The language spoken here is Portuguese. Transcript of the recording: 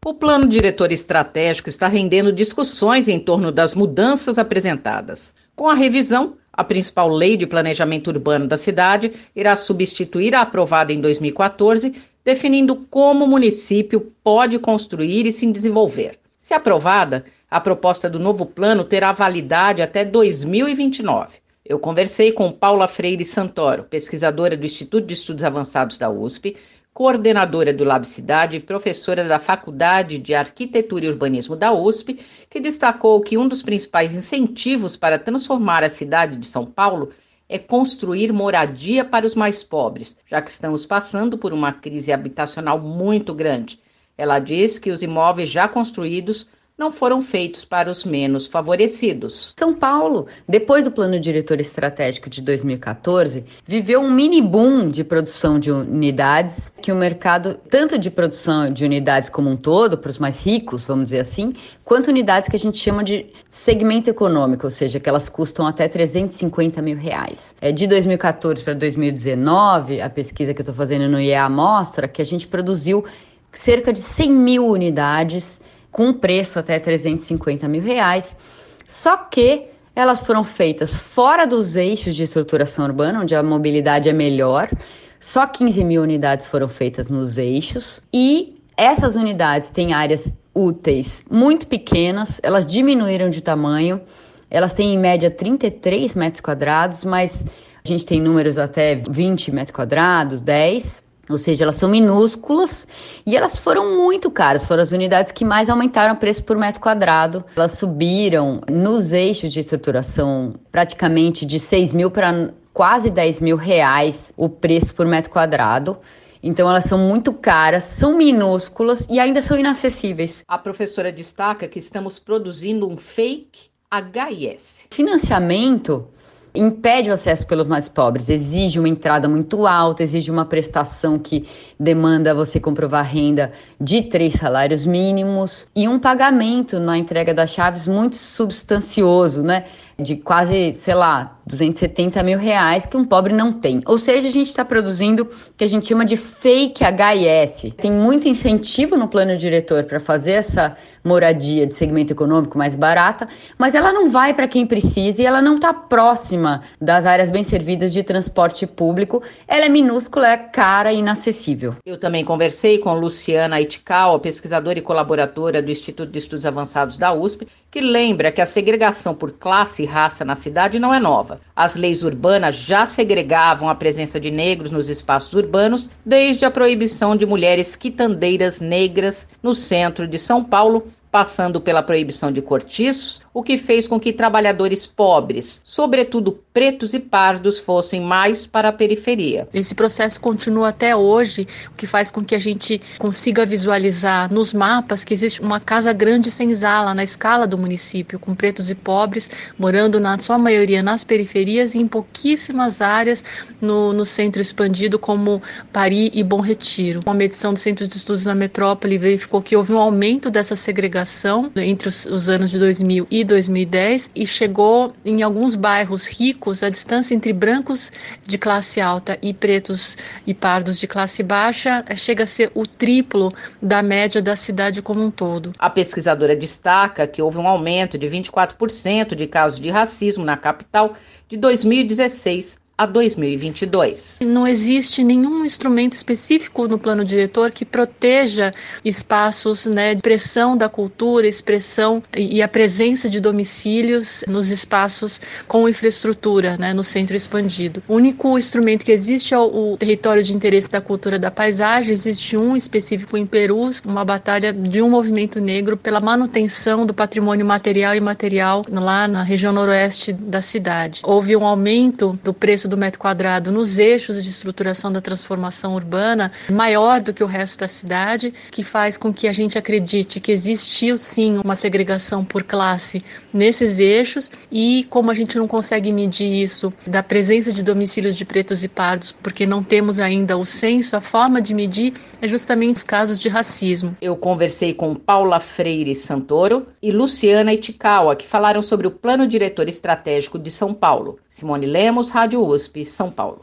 O plano diretor estratégico está rendendo discussões em torno das mudanças apresentadas. Com a revisão, a principal lei de planejamento urbano da cidade irá substituir a aprovada em 2014, definindo como o município pode construir e se desenvolver. Se aprovada, a proposta do novo plano terá validade até 2029. Eu conversei com Paula Freire Santoro, pesquisadora do Instituto de Estudos Avançados da USP, coordenadora do Lab Cidade e professora da Faculdade de Arquitetura e Urbanismo da USP, que destacou que um dos principais incentivos para transformar a cidade de São Paulo é construir moradia para os mais pobres, já que estamos passando por uma crise habitacional muito grande. Ela diz que os imóveis já construídos não foram feitos para os menos favorecidos. São Paulo, depois do Plano Diretor Estratégico de 2014, viveu um mini boom de produção de unidades, que o mercado, tanto de produção de unidades como um todo, para os mais ricos, vamos dizer assim, quanto unidades que a gente chama de segmento econômico, ou seja, que elas custam até R$350 mil. De 2014 para 2019, a pesquisa que eu estou fazendo no IEA mostra que a gente produziu cerca de 100 mil unidades com um preço até R$350 mil, só que elas foram feitas fora dos eixos de estruturação urbana, onde a mobilidade é melhor, só 15 mil unidades foram feitas nos eixos, e essas unidades têm áreas úteis muito pequenas, elas diminuíram de tamanho, elas têm em média 33 metros quadrados, mas a gente tem números até 20 metros quadrados, 10. Ou seja, elas são minúsculas e elas foram muito caras. Foram as unidades que mais aumentaram o preço por metro quadrado. Elas subiram nos eixos de estruturação praticamente de 6 mil para quase 10 mil reais o preço por metro quadrado. Então elas são muito caras, são minúsculas e ainda são inacessíveis. A professora destaca que estamos produzindo um fake HIS. Financiamento impede o acesso pelos mais pobres, exige uma entrada muito alta, exige uma prestação que demanda você comprovar renda de 3 salários mínimos e um pagamento na entrega das chaves muito substancioso, né? De quase, R$270 mil que um pobre não tem. Ou seja, a gente está produzindo o que a gente chama de fake HIS. Tem muito incentivo no plano diretor para fazer essa moradia de segmento econômico mais barata, mas ela não vai para quem precisa e ela não está próxima das áreas bem servidas de transporte público. Ela é minúscula, é cara e inacessível. Eu também conversei com Luciana Itikawa, pesquisadora e colaboradora do Instituto de Estudos Avançados da USP, que lembra que a segregação por classe e raça na cidade não é nova. As leis urbanas já segregavam a presença de negros nos espaços urbanos desde a proibição de mulheres quitandeiras negras no centro de São Paulo, passando pela proibição de cortiços, o que fez com que trabalhadores pobres, sobretudo pretos e pardos, fossem mais para a periferia. Esse processo continua até hoje, o que faz com que a gente consiga visualizar nos mapas que existe uma casa grande senzala na escala do município, com pretos e pobres morando na sua maioria nas periferias e em pouquíssimas áreas no centro expandido como Pari e Bom Retiro. Uma medição do Centro de Estudos na Metrópole verificou que houve um aumento dessa segregação entre os anos de 2000 e 2010 e chegou em alguns bairros ricos, a distância entre brancos de classe alta e pretos e pardos de classe baixa chega a ser o triplo da média da cidade como um todo. A pesquisadora destaca que houve um aumento de 24% de casos de racismo na capital de 2016 a 2022. Não existe nenhum instrumento específico no plano diretor que proteja espaços, de expressão da cultura, expressão e a presença de domicílios nos espaços com infraestrutura, no centro expandido. O único instrumento que existe é o território de interesse da cultura da paisagem. Existe um específico em Peru, uma batalha de um movimento negro pela manutenção do patrimônio material e imaterial lá na região noroeste da cidade. Houve um aumento do preço do metro quadrado nos eixos de estruturação da transformação urbana maior do que o resto da cidade, que faz com que a gente acredite que existiu sim uma segregação por classe nesses eixos, e como a gente não consegue medir isso da presença de domicílios de pretos e pardos, porque não temos ainda o censo, a forma de medir é justamente os casos de racismo. Eu conversei com Paula Freire Santoro e Luciana Itikawa, que falaram sobre o Plano Diretor Estratégico de São Paulo. Simone Lemos, Rádio USP, São Paulo.